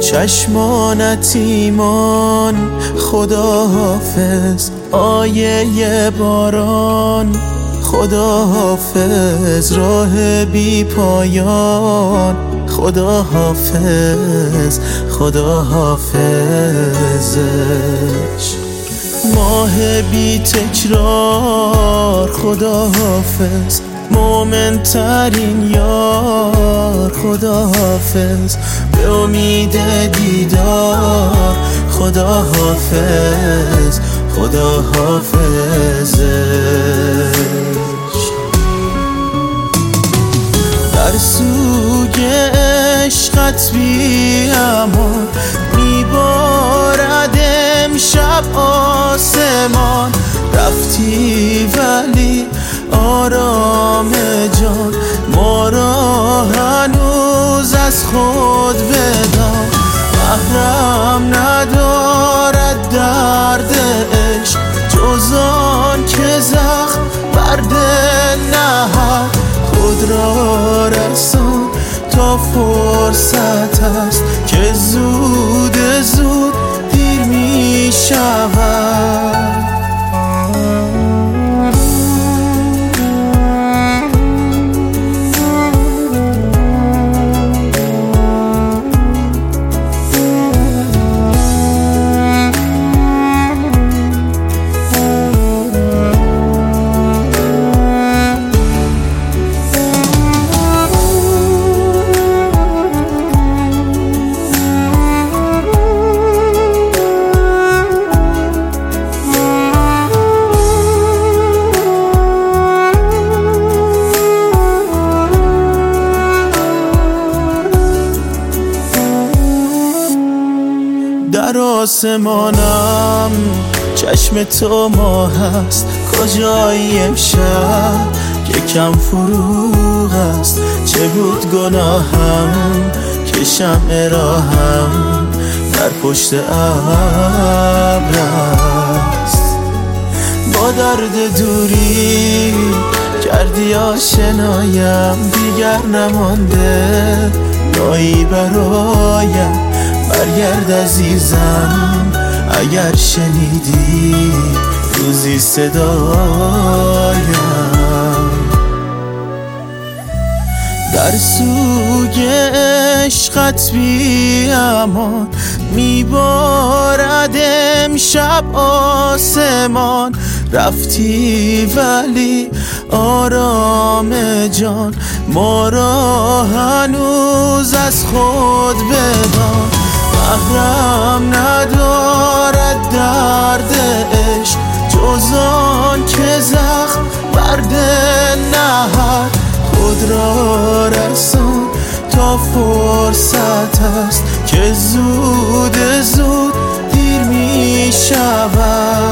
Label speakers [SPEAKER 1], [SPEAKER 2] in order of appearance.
[SPEAKER 1] چشمانت ایمان. خدا حافظ آیه باران، خدا حافظ راه بی پایان، خدا حافظ، خدا حافظش. ماه بی تکرار خدا حافظ، مومن ترین یار خدا حافظ، به امید دیدار خدا حافظ، خدا حافظش. در سوگ عشقت بی امان، میبارد امشب آسمان. رفتی ولی آرام جان، ما را هنوز از خود بدان. محرم ندارد درد عشق جز آن که زخم بر دل نهد. خود را رسان تا فرصت است که زود زود دیر می شود. در آسمانم چشم تو ماه هست، کجایی امشب که کم فروغ است. چه بود گناهم که شمع راهم در پشت ابر است. با درد دوری کردی آشنایم، دیگر نمانده رایی برایم. برگرد عزیزم اگر شنیدی روزی صدایم. در سوگ عشقت بی امان، میبارد امشب آسمان. رفتی ولی آرام جان، ما را هنوز از خود بدان. محرم ندارد درد عشق جز آن که زخم بر دل نهد. خود را رسان تا فرصت است که زود زود دیر می شود.